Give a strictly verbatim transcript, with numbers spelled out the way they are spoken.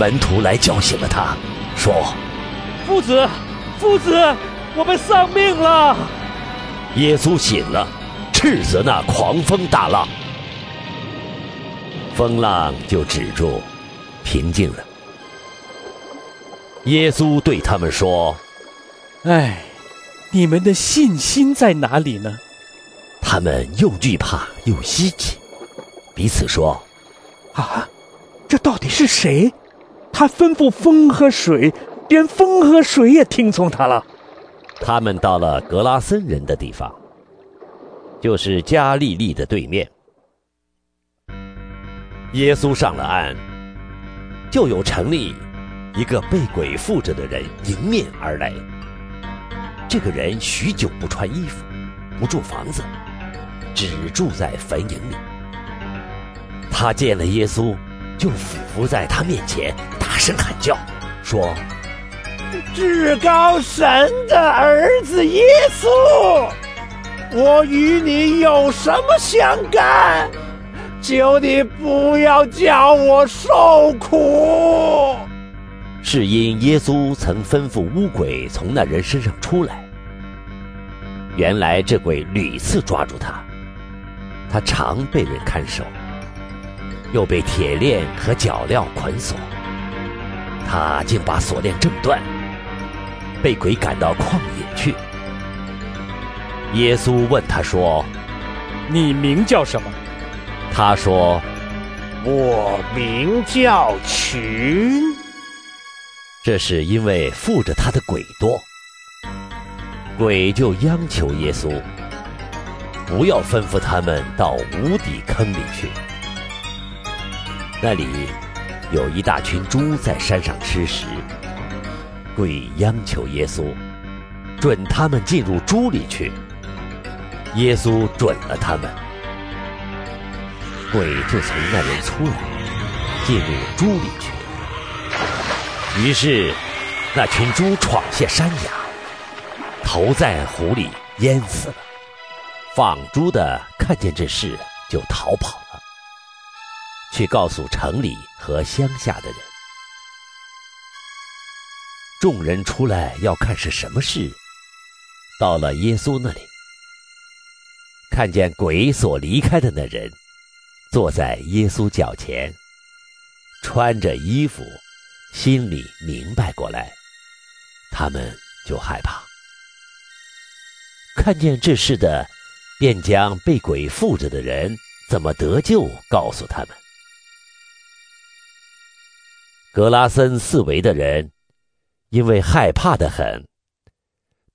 门徒来叫醒了他，说： 夫子，夫子，我们丧命了。 耶稣醒了，斥责那狂风大浪，风浪就止住，平静了。耶稣对他们说： 哎，你们的信心在哪里呢？ 他们又惧怕又稀奇，彼此说： 啊，这到底是谁？他吩咐风和水，连风和水也听从他了。 他们到了格拉森人的地方，就是加利利的对面。耶稣上了岸，就有城里一个被鬼附着的人迎面而来。这个人许久不穿衣服，不住房子，只住在坟茔里。他见了耶稣，就俯伏在他面前，大声喊叫，说： 至高神的儿子耶稣，我与你有什么相干？求你不要叫我受苦。 是因耶稣曾吩咐污鬼从那人身上出来。原来这鬼屡次抓住他，他常被人看守，又被铁链和脚镣捆锁，他竟把锁链挣断，被鬼赶到旷野去。耶稣问他说： 你名叫什么？ 他说： 我名叫群。 这是因为附着他的鬼多。鬼就央求耶稣，不要吩咐他们到无底坑里去。那里有一大群猪在山上吃食，鬼央求耶稣，准他们进入猪里去。耶稣准了他们，鬼就从那人出来，进入猪里去。于是那群猪闯下山崖，投在湖里淹死了。放猪的看见这事，就逃跑了，去告诉城里和乡下的人。众人出来要看是什么事，到了耶稣那里，看见鬼所离开的那人坐在耶稣脚前，穿着衣服，心里明白过来，他们就害怕。看见这事的，便将被鬼附着的人怎么得救告诉他们。格拉森四围的人因为害怕得很，